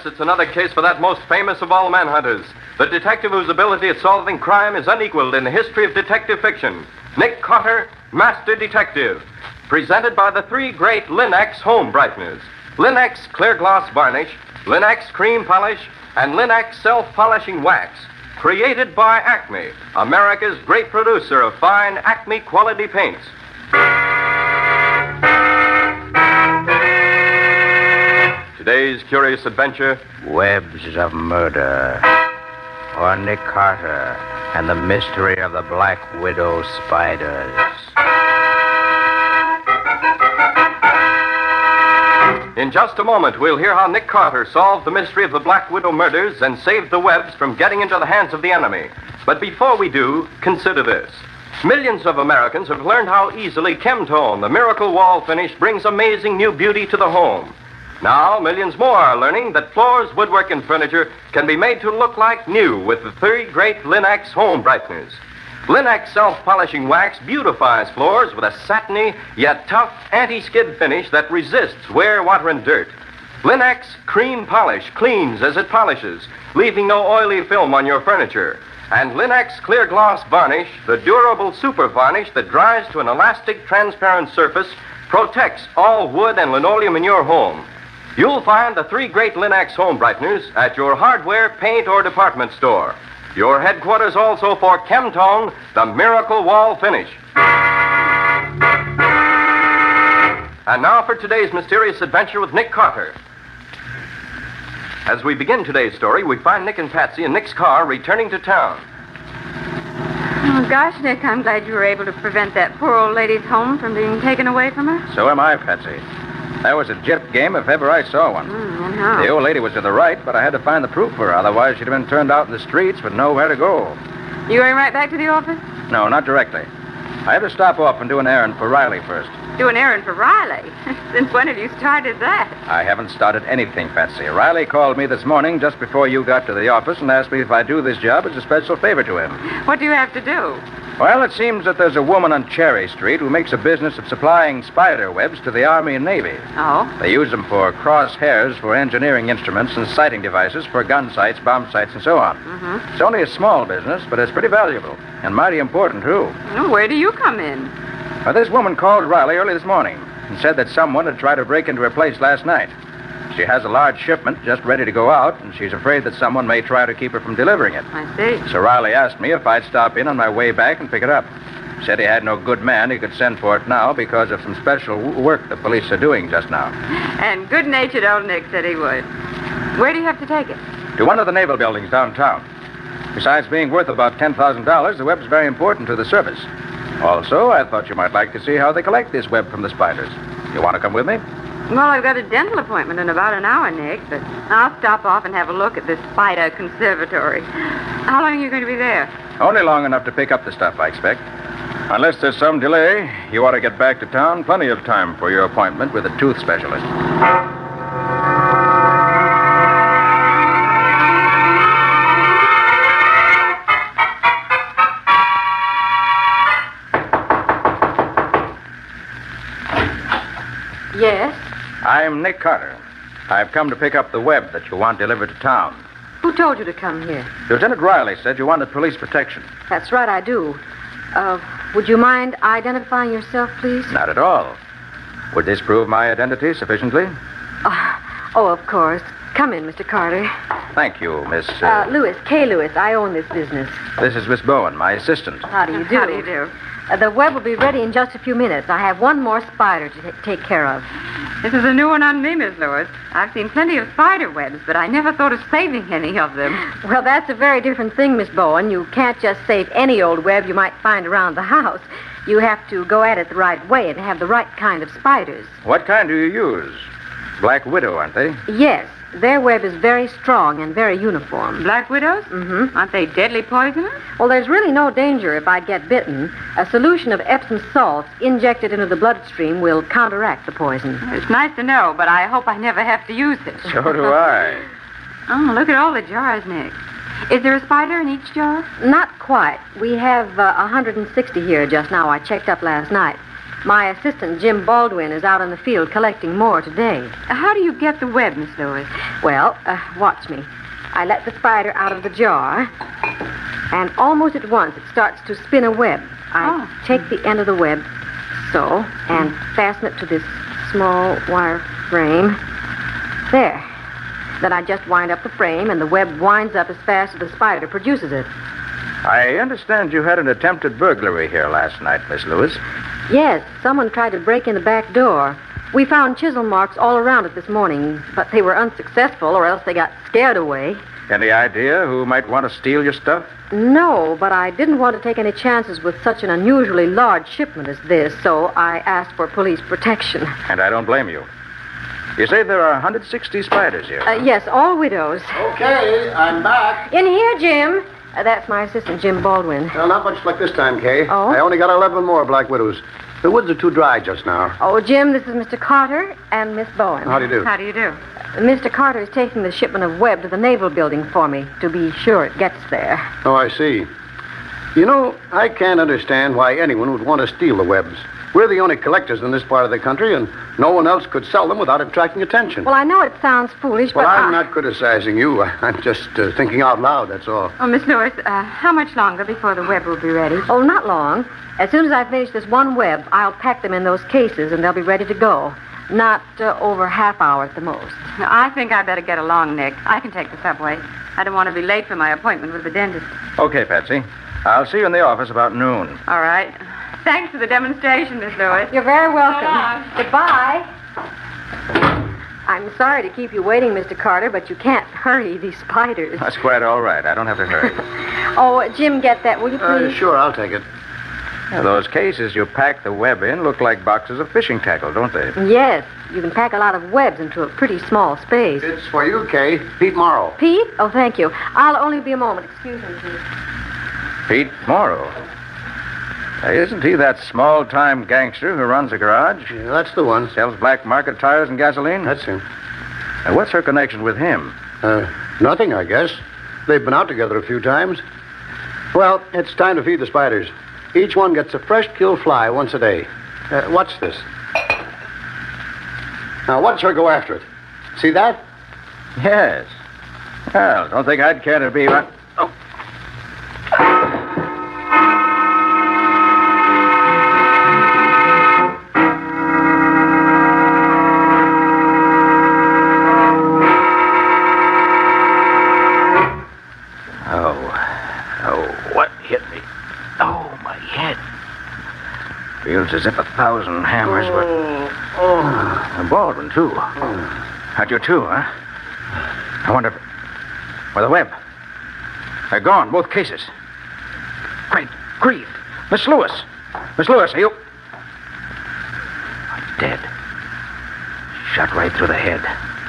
it's another case for that most famous of all manhunters, the detective whose ability at solving crime is unequaled in the history of detective fiction. Nick Carter, Master Detective. Presented by the three great Lin-X home brighteners. Lin-X clear gloss varnish, Lin-X cream polish, and Lin-X self-polishing wax. Created by Acme, America's great producer of fine Acme quality paints. Today's curious adventure, Webs of Murder, or Nick Carter and the Mystery of the Black Widow Spiders. In just a moment, we'll hear how Nick Carter solved the mystery of the Black Widow murders and saved the webs from getting into the hands of the enemy. But before we do, consider this. Millions of Americans have learned how easily Chemtone, the miracle wall finish, brings amazing new beauty to the home. Now, millions more are learning that floors, woodwork, and furniture can be made to look like new with the three great Lin-X home brighteners. Lin-X self-polishing wax beautifies floors with a satiny yet tough anti-skid finish that resists wear, water, and dirt. Lin-X cream polish cleans as it polishes, leaving no oily film on your furniture. And Lin-X clear gloss varnish, the durable super varnish that dries to an elastic, transparent surface, protects all wood and linoleum in your home. You'll find the three great Lin-X home brighteners at your hardware, paint, or department store. Your headquarters also for Chemtone, the miracle wall finish. And now for today's mysterious adventure with Nick Carter. As we begin today's story, we find Nick and Patsy in Nick's car returning to town. Oh, gosh, Nick, I'm glad you were able to prevent that poor old lady's home from being taken away from her. So am I, Patsy. That was a jet game if ever I saw one. And how? The old lady was to the right, but I had to find the proof for her. Otherwise, she'd have been turned out in the streets with nowhere to go. You going right back to the office? No, not directly. I had to stop off and do an errand for Riley first. Do an errand for Riley? Since when have you started that? I haven't started anything, Patsy. Riley called me this morning just before you got to the office and asked me if I'd do this job as a special favor to him. What do you have to do? Well, it seems that there's a woman on Cherry Street who makes a business of supplying spider webs to the Army and Navy. Oh? They use them for crosshairs for engineering instruments and sighting devices for gun sights, bomb sights, and so on. Mm-hmm. It's only a small business, but it's pretty valuable and mighty important, too. Well, where do you come in? Well, this woman called Riley early this morning and said that someone had tried to break into her place last night. She has a large shipment just ready to go out, and she's afraid that someone may try to keep her from delivering it. I see. So Riley asked me if I'd stop in on my way back and pick it up. Said he had no good man he could send for it now because of some special work the police are doing just now. And good-natured old Nick said he would. Where do you have to take it? To one of the naval buildings downtown. Besides being worth about $10,000, the web's very important to the service. Also, I thought you might like to see how they collect this web from the spiders. You want to come with me? Well, I've got a dental appointment in about an hour, Nick, but I'll stop off and have a look at this spider conservatory. How long are you going to be there? Only long enough to pick up the stuff, I expect. Unless there's some delay, you ought to get back to town plenty of time for your appointment with a tooth specialist. Yes? I'm Nick Carter. I've come to pick up the web that you want delivered to town. Who told you to come here? Lieutenant Riley said you wanted police protection. That's right, I do. Would you mind identifying yourself, please? Not at all. Would this prove my identity sufficiently? Oh, of course. Come in, Mr. Carter. Thank you, Miss... Lewis, Kay Lewis. I own this business. This is Miss Bowen, my assistant. How do you do? How do you do? The web will be ready in just a few minutes. I have one more spider to take care of. This is a new one on me, Miss Lewis. I've seen plenty of spider webs, but I never thought of saving any of them. Well, that's a very different thing, Miss Bowen. You can't just save any old web you might find around the house. You have to go at it the right way and have the right kind of spiders. What kind do you use? Black Widow, aren't they? Yes. Their web is very strong and very uniform. Black widows? Mm-hmm. Aren't they deadly poisonous? Well, there's really no danger if I get bitten. A solution of Epsom salts injected into the bloodstream will counteract the poison. It's nice to know, but I hope I never have to use it. So do I. Oh, look at all the jars, Nick. Is there a spider in each jar? Not quite. We have 160 here just now. I checked up last night. My assistant, Jim Baldwin, is out in the field collecting more today. How do you get the web, Miss Lewis? Well, watch me. I let the spider out of the jar, and almost at once it starts to spin a web. I take the end of the web, so, and fasten it to this small wire frame. There. Then I just wind up the frame, and the web winds up as fast as the spider produces it. I understand you had an attempted burglary here last night, Miss Lewis. Yes, someone tried to break in the back door. We found chisel marks all around it this morning, but they were unsuccessful, or else they got scared away. Any idea who might want to steal your stuff? No, but I didn't want to take any chances with such an unusually large shipment as this, so I asked for police protection. And I don't blame you. You say there are 160 spiders here. Yes, all widows. Okay, I'm back. In here, Jim. That's my assistant, Jim Baldwin. Well, not much luck this time, Kay. Oh? I only got 11 more black widows. The woods are too dry just now. Oh, Jim, this is Mr. Carter and Miss Bowen. How do you do? How do you do? Mr. Carter is taking the shipment of web to the Naval Building for me to be sure it gets there. Oh, I see. You know, I can't understand why anyone would want to steal the webs. We're the only collectors in this part of the country, and no one else could sell them without attracting attention. Well, I know it sounds foolish, Well, but I'm not criticizing you. I'm just thinking out loud, that's all. Oh, Miss Lewis, how much longer before the web will be ready? Oh, not long. As soon as I finish this one web, I'll pack them in those cases, and they'll be ready to go. Not over half hour at the most. I think I better get along, Nick. I can take the subway. I don't want to be late for my appointment with the dentist. Okay, Patsy. I'll see you in the office about noon. All right. Thanks for the demonstration, Miss Lewis. You're very welcome. So long. Goodbye. I'm sorry to keep you waiting, Mr. Carter, but you can't hurry these spiders. That's quite all right. I don't have to hurry. Oh, Jim, get that, will you please? Sure, I'll take it. Those cases you pack the web in look like boxes of fishing tackle, don't they? Yes, you can pack a lot of webs into a pretty small space. It's for you, Kay. Pete Morrow. Pete? Oh, thank you. I'll only be a moment. Excuse me, please. Pete Morrow. Isn't he that small-time gangster who runs a garage? Yeah, that's the one. Sells black market tires and gasoline? That's him. What's her connection with him? Nothing, I guess. They've been out together a few times. Well, it's time to feed the spiders. Each one gets a fresh killed fly once a day. Watch this. Now, watch her go after it. See that? Yes. Well, don't think I'd care to be one. Oh. What hit me? Oh, my head. Feels as if 1,000 hammers were... And Baldwin, too. Had you, too, huh? I wonder if... Where the web? They're gone, both cases. Great grief. Miss Lewis. Miss Lewis, are you... Dead. Shot right through the head.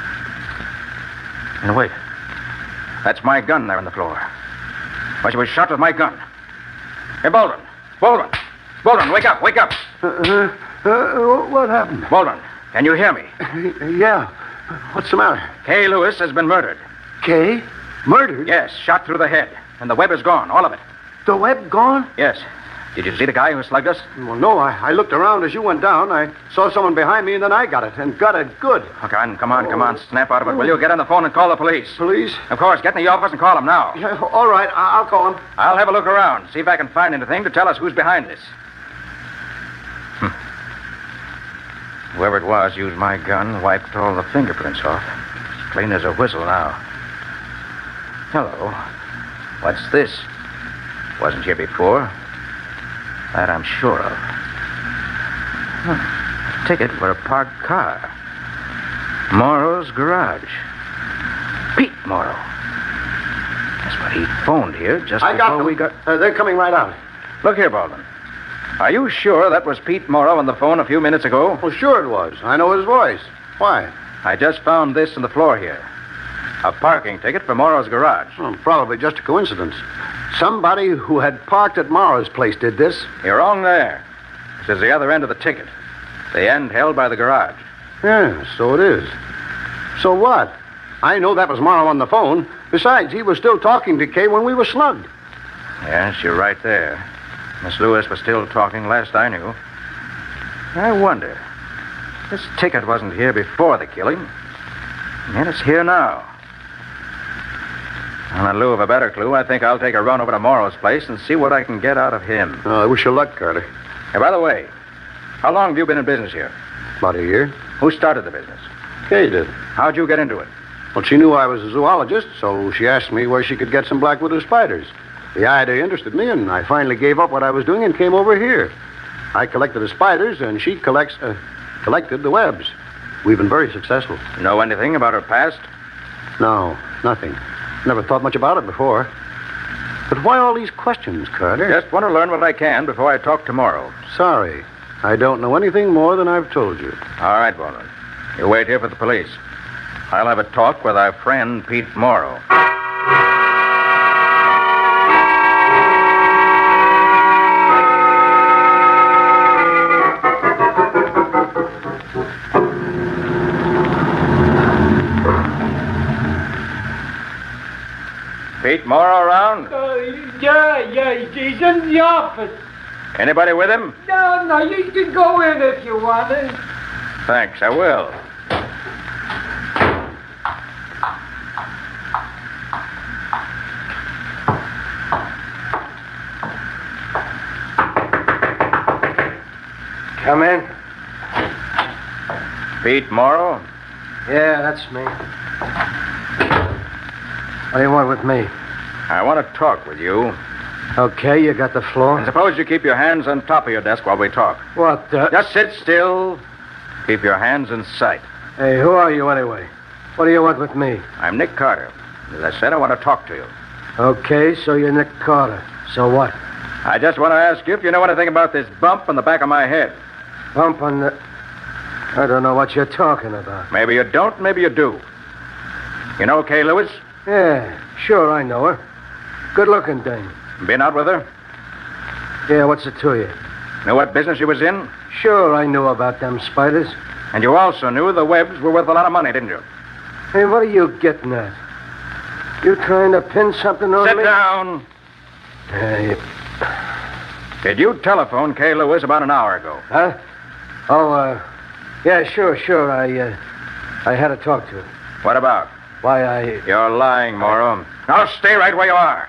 And wait. That's my gun there on the floor. Why, she was shot with my gun. Hey, Baldwin. Baldwin. Baldwin, wake up. Wake up. What happened? Baldwin, can you hear me? Yeah. What's the matter? Kay Lewis has been murdered. Kay? Murdered? Yes, shot through the head. And the web is gone, all of it. The web gone? Yes. Did you see the guy who slugged us? Well, no. I looked around as you went down. I saw someone behind me, and then I got it. And got it good. Oh, come on. Snap out of it, will you? Get on the phone and call the police. Police? Of course. Get in the office and call them now. Yeah, all right. I'll call him. I'll have a look around. See if I can find anything to tell us who's behind this. Whoever it was used my gun, wiped all the fingerprints off. As clean as a whistle now. Hello. What's this? Wasn't here before. That I'm sure of. A ticket for a parked car. Morrow's garage. Pete Morrow. That's what he phoned here just before we got... They're coming right out. Look here, Baldwin. Are you sure that was Pete Morrow on the phone a few minutes ago? Well, sure it was. I know his voice. Why? I just found this on the floor here. A parking ticket for Morrow's garage. Well, probably just a coincidence. Somebody who had parked at Morrow's place did this. You're wrong there. This is the other end of the ticket. The end held by the garage. Yeah, so it is. So what? I know that was Morrow on the phone. Besides, he was still talking to Kay when we were slugged. Yes, you're right there. Miss Lewis was still talking last I knew. I wonder. This ticket wasn't here before the killing. And it's here now. And in lieu of a better clue, I think I'll take a run over to Morrow's place and see what I can get out of him. Oh, I wish you luck, Carter. Hey, by the way, how long have you been in business here? About a year. Who started the business? Kay did. How'd you get into it? Well, she knew I was a zoologist, so she asked me where she could get some black widow spiders. The idea interested me, and I finally gave up what I was doing and came over here. I collected the spiders, and she collected the webs. We've been very successful. Know anything about her past? No, nothing. Never thought much about it before. But why all these questions, Carter? Just want to learn what I can before I talk tomorrow. Sorry. I don't know anything more than I've told you. All right, Baldwin. You wait here for the police. I'll have a talk with our friend Pete Morrow. Pete Morrow around? Yeah, he's in the office. Anybody with him? No, you can go in if you want to. Thanks, I will. Come in. Pete Morrow? Yeah, that's me. What do you want with me? I want to talk with you. Okay, you got the floor. And suppose you keep your hands on top of your desk while we talk. What the... Just sit still. Keep your hands in sight. Hey, who are you anyway? What do you want with me? I'm Nick Carter. As I said, I want to talk to you. Okay, so you're Nick Carter. So what? I just want to ask you if you know anything about this bump on the back of my head. Bump on the... I don't know what you're talking about. Maybe you don't, maybe you do. You know Kay Lewis? Yeah, sure, I know her. Good-looking dame. Been out with her? Yeah, what's it to you? Know what business she was in? Sure, I knew about them spiders. And you also knew the webs were worth a lot of money, didn't you? Hey, what are you getting at? You trying to pin something on Sit me? down. Hey. Did you telephone Kay Lewis about an hour ago? Huh? Oh, yeah, sure. I had to talk to her. What about? Why, You're lying, Morrow. Now stay right where you are.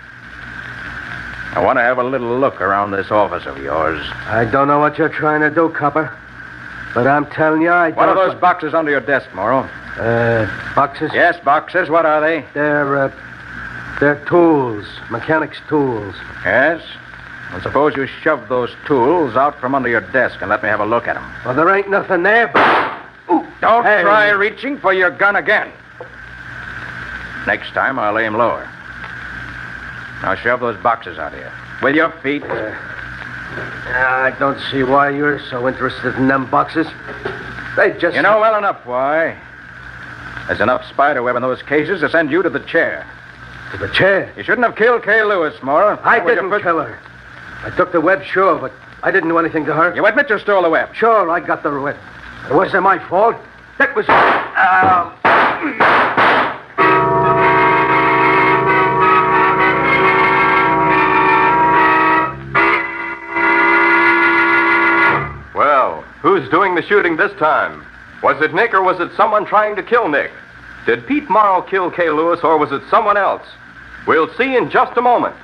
I want to have a little look around this office of yours. I don't know what you're trying to do, copper. But I'm telling you, I don't... What are those boxes under your desk, Morrow? Boxes? Yes, boxes. What are they? They're tools. Mechanics' tools. Yes? Well, suppose you shove those tools out from under your desk and let me have a look at them. Well, there ain't nothing there, but... Ooh, don't Hey. try reaching for your gun again. Next time, I'll aim lower. Now shove those boxes out here. With your feet. I don't see why you're so interested in them boxes. They just... You know well enough why. There's enough spider web in those cases to send you to the chair. To the chair. You shouldn't have killed Kay Lewis, Morrow. I That was your didn't first- kill her. I took the web, sure, but I didn't do anything to her. You admit you stole the web. Sure, I got the web. It wasn't my fault. That was... Well, who's doing the shooting this time? Was it Nick or was it someone trying to kill Nick? Did Pete Morrow kill Kay Lewis or was it someone else? We'll see in just a moment.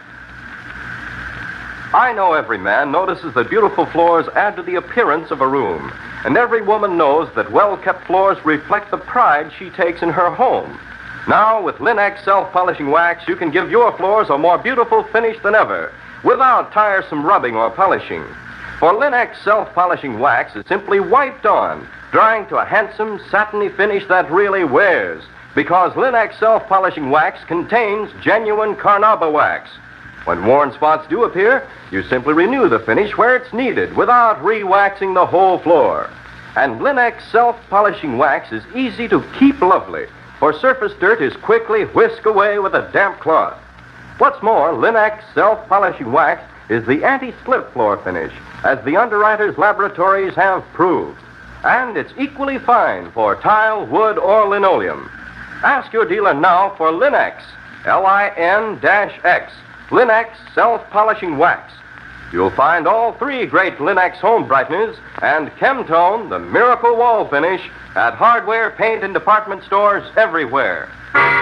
I know every man notices that beautiful floors add to the appearance of a room. And every woman knows that well-kept floors reflect the pride she takes in her home. Now, with Linex self-polishing wax, you can give your floors a more beautiful finish than ever, without tiresome rubbing or polishing. For Linex self-polishing wax is simply wiped on, drying to a handsome, satiny finish that really wears, because Linex self-polishing wax contains genuine carnauba wax. When worn spots do appear, you simply renew the finish where it's needed without re-waxing the whole floor. And Linex self-polishing wax is easy to keep lovely, for surface dirt is quickly whisked away with a damp cloth. What's more, Linex self-polishing wax is the anti-slip floor finish, as the underwriters' laboratories have proved. And it's equally fine for tile, wood, or linoleum. Ask your dealer now for Linex, Lin-X, Linex self-polishing wax. You'll find all 3 great Linux home brighteners and Chemtone, the miracle wall finish, at hardware, paint, and department stores everywhere.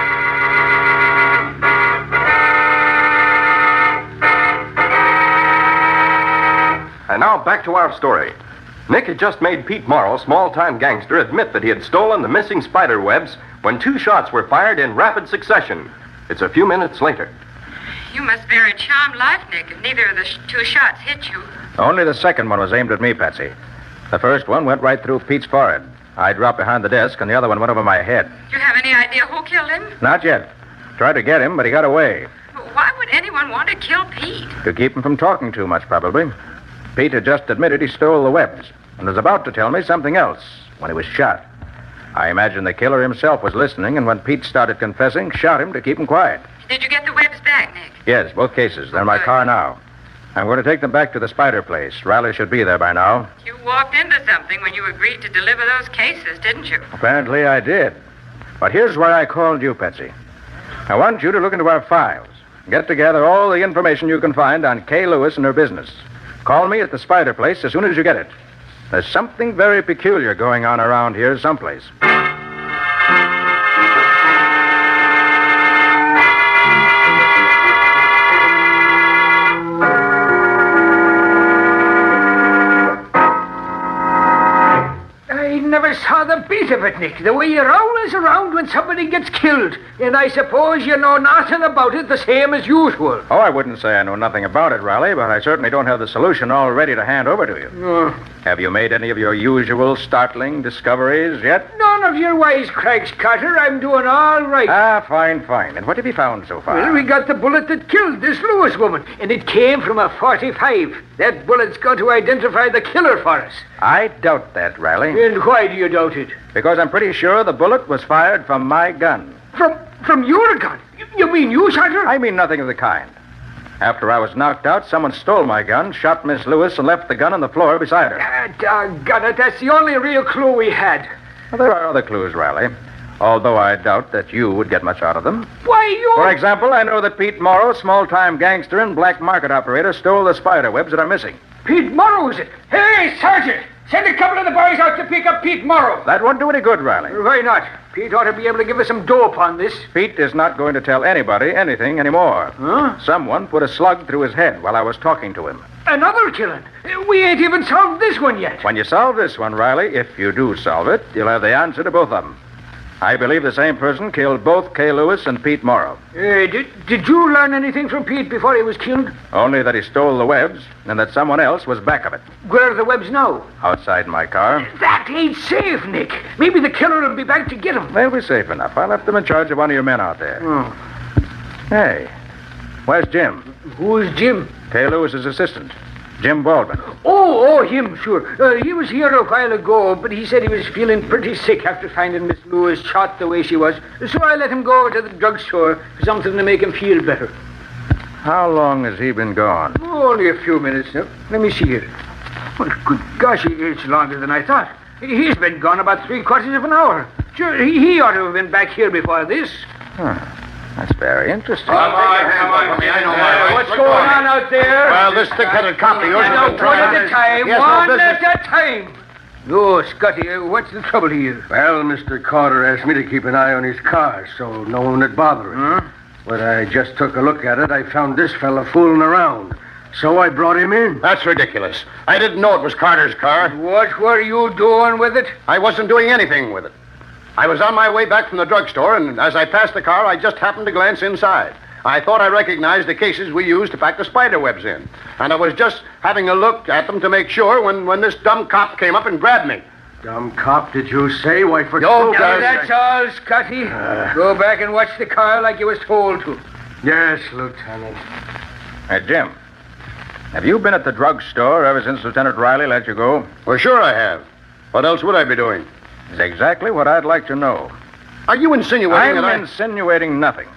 And now back to our story. Nick had just made Pete Morrow, small-time gangster, admit that he had stolen the missing spider webs when 2 shots were fired in rapid succession. It's a few minutes later. You must bear a charmed life, Nick, if neither of the 2 shots hit you. Only the second one was aimed at me, Patsy. The first one went right through Pete's forehead. I dropped behind the desk, and the other one went over my head. Do you have any idea who killed him? Not yet. Tried to get him, but he got away. Why would anyone want to kill Pete? To keep him from talking too much, probably. Pete had just admitted he stole the webs and was about to tell me something else when he was shot. I imagine the killer himself was listening, and when Pete started confessing, shot him to keep him quiet. Did you get the webs back, Nick? Yes, both cases. They're in my car now. I'm going to take them back to the spider place. Riley should be there by now. You walked into something when you agreed to deliver those cases, didn't you? Apparently I did. But here's why I called you, Patsy. I want you to look into our files. Get together all the information you can find on Kay Lewis and her business. Call me at the spider place as soon as you get it. There's something very peculiar going on around here someplace. I never saw the beat of it, Nick. The way you're always around when somebody gets killed. And I suppose you know nothing about it the same as usual. Oh, I wouldn't say I know nothing about it, Riley, but I certainly don't have the solution all ready to hand over to you. No. Have you made any of your usual startling discoveries yet? None of your wisecracks, Carter. I'm doing all right. Ah, fine. And what have you found so far? Well, we got the bullet that killed this Lewis woman, and it came from a 45. That bullet's got to identify the killer for us. I doubt that, Riley. And why do you doubt it? Because I'm pretty sure the bullet was fired from my gun. From your gun? You mean you shot her? I mean nothing of the kind. After I was knocked out, someone stole my gun, shot Miss Lewis, and left the gun on the floor beside her. Ah, doggone it. That's the only real clue we had. Well, there are other clues, Riley. Although I doubt that you would get much out of them. Why, you... For example, I know that Pete Morrow, small-time gangster and black market operator, stole the spider webs that are missing. Pete Morrow, is it? Hey, Sergeant! Send a couple of the boys out to pick up Pete Morrow. That won't do any good, Riley. Why not? Pete ought to be able to give us some dope on this. Pete is not going to tell anybody anything anymore. Huh? Someone put a slug through his head while I was talking to him. Another killing? We ain't even solved this one yet. When you solve this one, Riley, if you do solve it, you'll have the answer to both of them. I believe the same person killed both Kay Lewis and Pete Morrow. Did you learn anything from Pete before he was killed? Only that he stole the webs and that someone else was back of it. Where are the webs now? Outside my car. That ain't safe, Nick. Maybe the killer will be back to get them. They'll be safe enough. I left them in charge of one of your men out there. Oh. Hey, where's Jim? Who's Jim? Kay Lewis's assistant, Jim Baldwin. Oh, him, sure. He was here a while ago, but he said he was feeling pretty sick after finding Miss Lewis shot the way she was. So I let him go over to the drugstore for something to make him feel better. How long has he been gone? Oh, only a few minutes now. Let me see here. Well, good gosh, it's longer than I thought. He's been gone about 3/4 of an hour. Sure, he ought to have been back here before this. Huh. That's very interesting. Come on. What's going on out there? Well, this thick-headed cop of yours has Now, been one trying... at a time. He has no One business. at a time. No, Scotty, what's the trouble here? Well, Mr. Carter asked me to keep an eye on his car, so no one would bother him. Huh? When I just took a look at it, I found this fella fooling around. So I brought him in. That's ridiculous. I didn't know it was Carter's car. What were you doing with it? I wasn't doing anything with it. I was on my way back from the drugstore, and as I passed the car, I just happened to glance inside. I thought I recognized the cases we used to pack the spider webs in. And I was just having a look at them to make sure when this dumb cop came up and grabbed me. Dumb cop, did you say? Why, for... No, Now, guys. that's all, Scotty. Go back and watch the car like you was told to. Yes, Lieutenant. Hey, Jim, have you been at the drugstore ever since Lieutenant Riley let you go? Well, sure I have. What else would I be doing? It's exactly what I'd like to know. Are you insinuating I'm that I... insinuating nothing.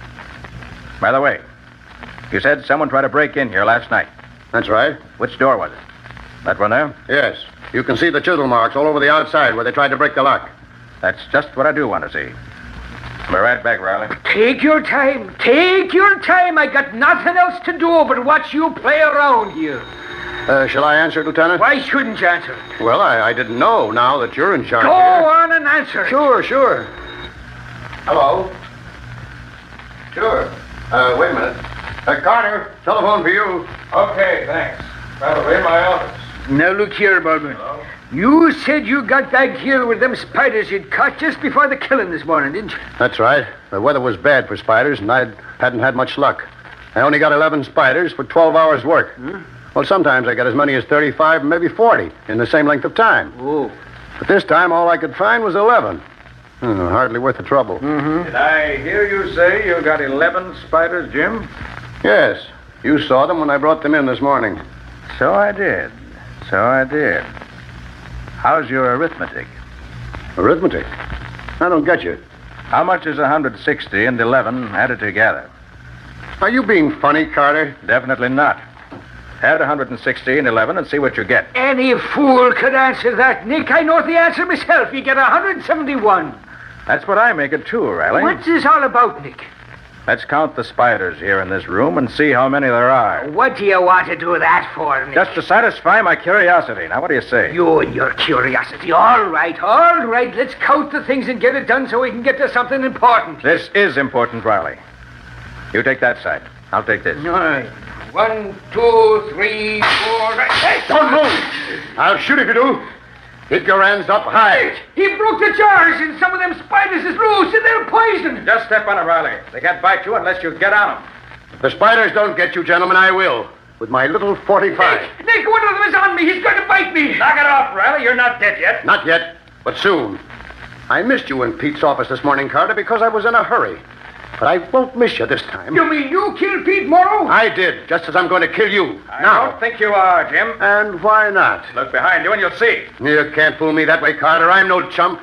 By the way, you said someone tried to break in here last night. That's right. Which door was it? That one there? Yes. You can see the chisel marks all over the outside where they tried to break the lock. That's just what I do want to see. We're right back, Riley. Take your time. Take your time. I got nothing else to do but watch you play around here. Shall I answer, Lieutenant? Why shouldn't you answer? Well, I didn't know now that you're in charge Go here. on and answer. Sure. Hello? Sure. Wait a minute. Carter, telephone for you. Okay, thanks. Probably in my office. Now look here, Baldwin. Hello? You said you got back here with them spiders you'd caught just before the killing this morning, didn't you? That's right. The weather was bad for spiders, and I hadn't had much luck. I only got 11 spiders for 12 hours' work. Well, sometimes I got as many as 35 and maybe 40 in the same length of time. Oh. But this time, all I could find was 11. Hardly worth the trouble. Did I hear you say you got 11 spiders, Jim? Yes. You saw them when I brought them in this morning. So I did. How's your arithmetic? Arithmetic? I don't get you. How much is 160 and 11 added together? Are you being funny, Carter? Definitely not. Add 160 and 11 and see what you get. Any fool could answer that, Nick. I know the answer myself. You get 171. That's what I make it too, Riley. What's this all about, Nick? Let's count the spiders here in this room and see how many there are. What do you want to do that for, Nick? Just to satisfy my curiosity. Now, what do you say? You and your curiosity. All right. Let's count the things and get it done so we can get to something important. This is important, Riley. You take that side. I'll take this. All right. 1, 2, 3, 4. Hey, Don't move! I'll shoot if you do. Keep your hands up high. He broke the jars, and some of them spiders is loose, and they're poisoned. Just step on it, Riley. They can't bite you unless you get on them. If the spiders don't get you, gentlemen, I will. With my little 45. Nick, one of them is on me. He's going to bite me. Knock it off, Riley. You're not dead yet. Not yet, but soon. I missed you in Pete's office this morning, Carter, because I was in a hurry. But I won't miss you this time. You mean you killed Pete Morrow? I did, just as I'm going to kill you. I now. don't think you are, Jim. And why not? Look behind you and you'll see. You can't fool me that way, Carter. I'm no chump.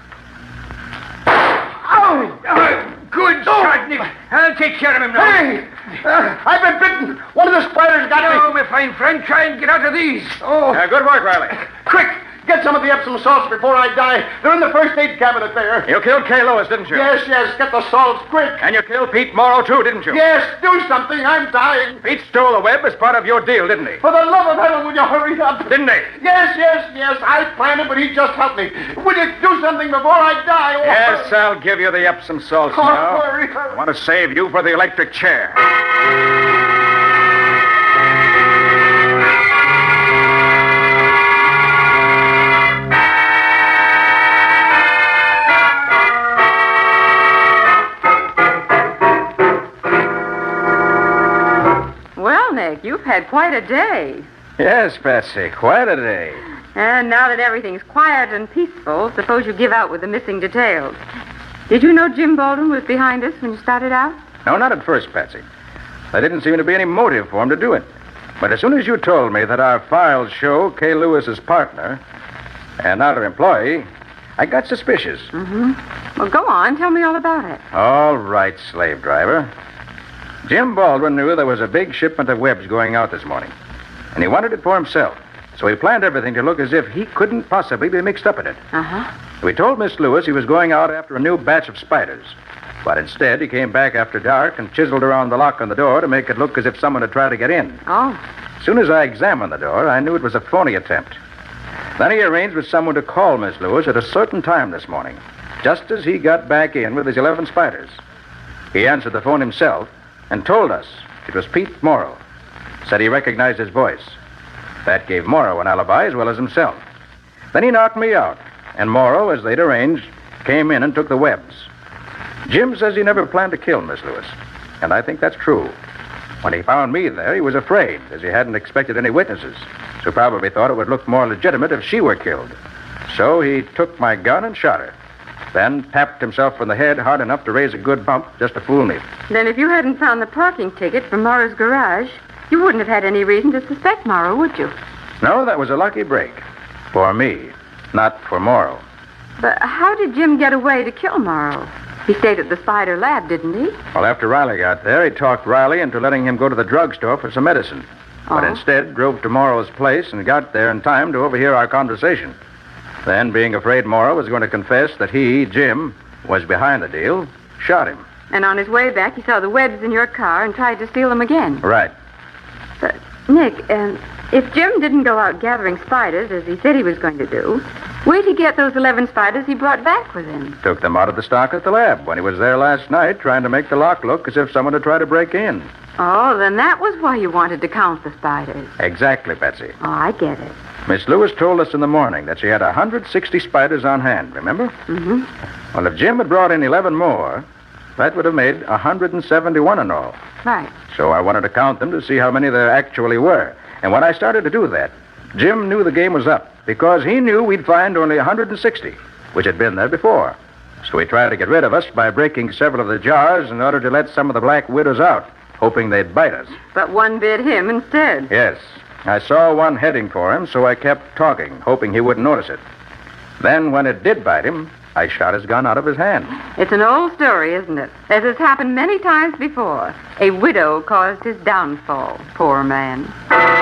Oh, good shot, Nick. I'll take care of him now. Hey! I've been bitten. One of the spiders got Now, me. my fine friend, try and get out of these. Oh, Good work, Riley. Quick! Get some of the Epsom salts before I die. They're in the first aid cabinet there. You killed Kay Lewis, didn't you? Yes. Get the salts quick. And you killed Pete Morrow, too, didn't you? Yes, do something. I'm dying. Pete stole the web as part of your deal, didn't he? For the love of heaven, will you hurry up? Didn't he? Yes. I planned it, but he just helped me. Will you do something before I die? Oh, Yes, I'll give you the Epsom salts now. hurry. I want to save you for the electric chair. Well, Nick, you've had quite a day. Yes, Patsy, quite a day. And now that everything's quiet and peaceful, suppose you give out with the missing details. Did you know Jim Baldwin was behind us when you started out? No, not at first, Patsy. There didn't seem to be any motive for him to do it. But as soon as you told me that our files show Kay Lewis's partner and not her employee, I got suspicious. Well, go on. Tell me all about it. All right, slave driver. Jim Baldwin knew there was a big shipment of webs going out this morning, and he wanted it for himself. So he planned everything to look as if he couldn't possibly be mixed up in it. So he told Miss Lewis he was going out after a new batch of spiders. But instead, he came back after dark and chiseled around the lock on the door to make it look as if someone had tried to get in. Oh. As soon as I examined the door, I knew it was a phony attempt. Then he arranged with someone to call Miss Lewis at a certain time this morning, just as he got back in with his 11 spiders. He answered the phone himself and told us it was Pete Morrow. Said he recognized his voice. That gave Morrow an alibi as well as himself. Then he knocked me out, and Morrow, as they'd arranged, came in and took the webs. Jim says he never planned to kill Miss Lewis, and I think that's true. When he found me there, he was afraid, as he hadn't expected any witnesses, so probably thought it would look more legitimate if she were killed. So he took my gun and shot her, then tapped himself on the head hard enough to raise a good bump just to fool me. Then if you hadn't found the parking ticket from Morrow's garage, you wouldn't have had any reason to suspect Morrow, would you? No, that was a lucky break. For me, not for Morrow. But how did Jim get away to kill Morrow? He stayed at the Spider Lab, didn't he? Well, after Riley got there, he talked Riley into letting him go to the drugstore for some medicine. But instead drove to Morrow's place and got there in time to overhear our conversation. Then, being afraid Morrow was going to confess that he, Jim, was behind the deal, shot him. And on his way back, he saw the webs in your car and tried to steal them again. Right. But, Nick, if Jim didn't go out gathering spiders, as he said he was going to do, where'd he get those 11 spiders he brought back with him? Took them out of the stock at the lab when he was there last night trying to make the lock look as if someone had tried to break in. Oh, then that was why you wanted to count the spiders. Exactly, Patsy. Oh, I get it. Miss Lewis told us in the morning that she had 160 spiders on hand, remember? Mm-hmm. Well, if Jim had brought in 11 more, that would have made 171 in all. Right. So I wanted to count them to see how many there actually were. And when I started to do that, Jim knew the game was up because he knew we'd find only 160, which had been there before. So he tried to get rid of us by breaking several of the jars in order to let some of the black widows out, hoping they'd bite us. But one bit him instead. Yes. I saw one heading for him, so I kept talking, hoping he wouldn't notice it. Then, when it did bite him, I shot his gun out of his hand. It's an old story, isn't it? As has happened many times before. A widow caused his downfall. Poor man.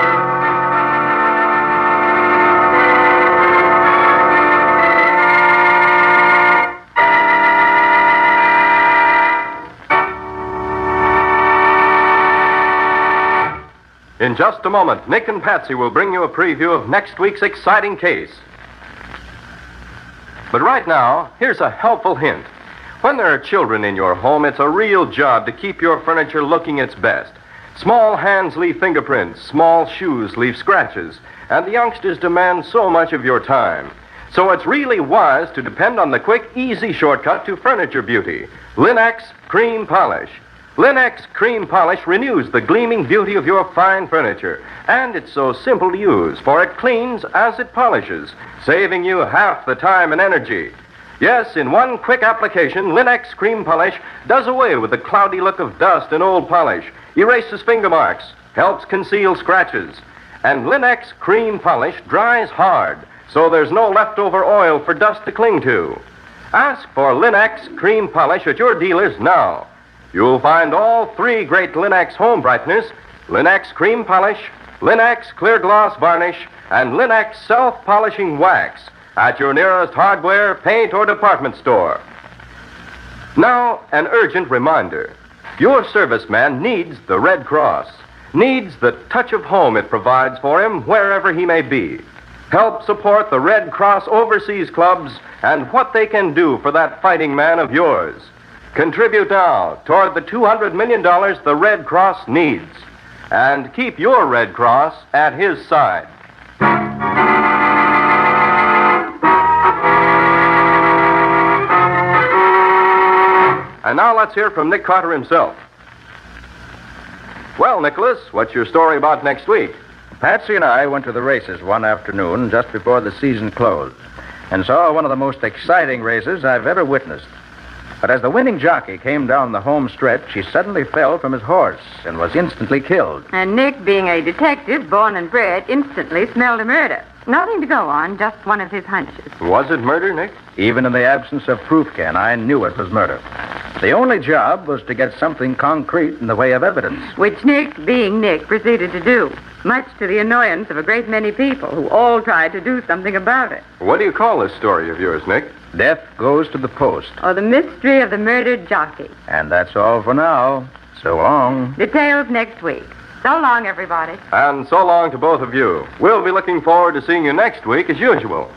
In just a moment, Nick and Patsy will bring you a preview of next week's exciting case. But right now, here's a helpful hint. When there are children in your home, it's a real job to keep your furniture looking its best. Small hands leave fingerprints, small shoes leave scratches, and the youngsters demand so much of your time. So it's really wise to depend on the quick, easy shortcut to furniture beauty, Lin-X Cream Polish. Lin-X Cream Polish renews the gleaming beauty of your fine furniture, and it's so simple to use, for it cleans as it polishes, saving you half the time and energy. Yes, in one quick application, Lin-X Cream Polish does away with the cloudy look of dust and old polish, erases finger marks, helps conceal scratches, and Lin-X Cream Polish dries hard, so there's no leftover oil for dust to cling to. Ask for Lin-X Cream Polish at your dealers now. You'll find all three great Lin-X home brighteners, Lin-X Cream Polish, Lin-X Clear Gloss Varnish, and Lin-X Self-Polishing Wax at your nearest hardware, paint, or department store. Now, an urgent reminder. Your serviceman needs the Red Cross, needs the touch of home it provides for him wherever he may be. Help support the Red Cross overseas clubs and what they can do for that fighting man of yours. Contribute now toward the $200 million the Red Cross needs. And keep your Red Cross at his side. And now let's hear from Nick Carter himself. Well, Nicholas, what's your story about next week? Patsy and I went to the races one afternoon just before the season closed and saw one of the most exciting races I've ever witnessed. But as the winning jockey came down the home stretch, he suddenly fell from his horse and was instantly killed. And Nick, being a detective, born and bred, instantly smelled a murder. Nothing to go on, just one of his hunches. Was it murder, Nick? Even in the absence of proof, Ken, I knew it was murder. The only job was to get something concrete in the way of evidence. Which Nick, being Nick, proceeded to do, much to the annoyance of a great many people who all tried to do something about it. What do you call this story of yours, Nick? Death Goes to the Post. Or the mystery of the murdered jockey. And that's all for now. So long. Details next week. So long, everybody. And so long to both of you. We'll be looking forward to seeing you next week as usual.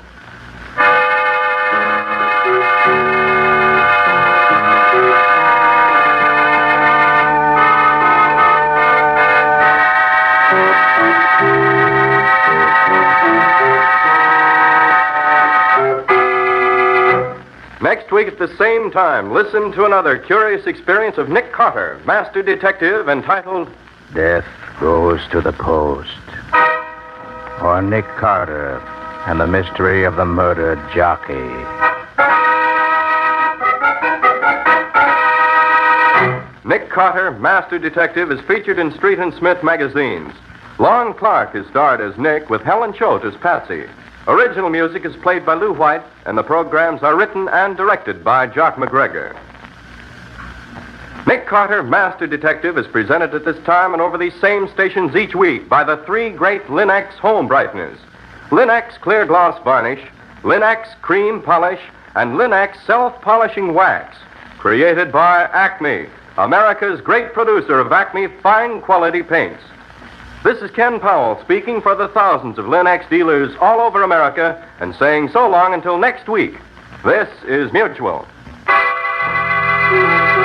Next week at the same time, listen to another curious experience of Nick Carter, master detective, entitled Death Goes to the Post. Or Nick Carter and the mystery of the murdered jockey. Nick Carter, Master Detective, is featured in Street and Smith magazines. Lon Clark is starred as Nick with Helen Choate as Patsy. Original music is played by Lou White, and the programs are written and directed by Jock McGregor. Nick Carter, Master Detective, is presented at this time and over these same stations each week by the three great Lin-X home brighteners. Lin-X Clear Gloss Varnish, Lin-X Cream Polish, and Lin-X Self-Polishing Wax. Created by Acme, America's great producer of Acme fine quality paints. This is Ken Powell speaking for the thousands of Lin-X dealers all over America and saying so long until next week. This is Mutual.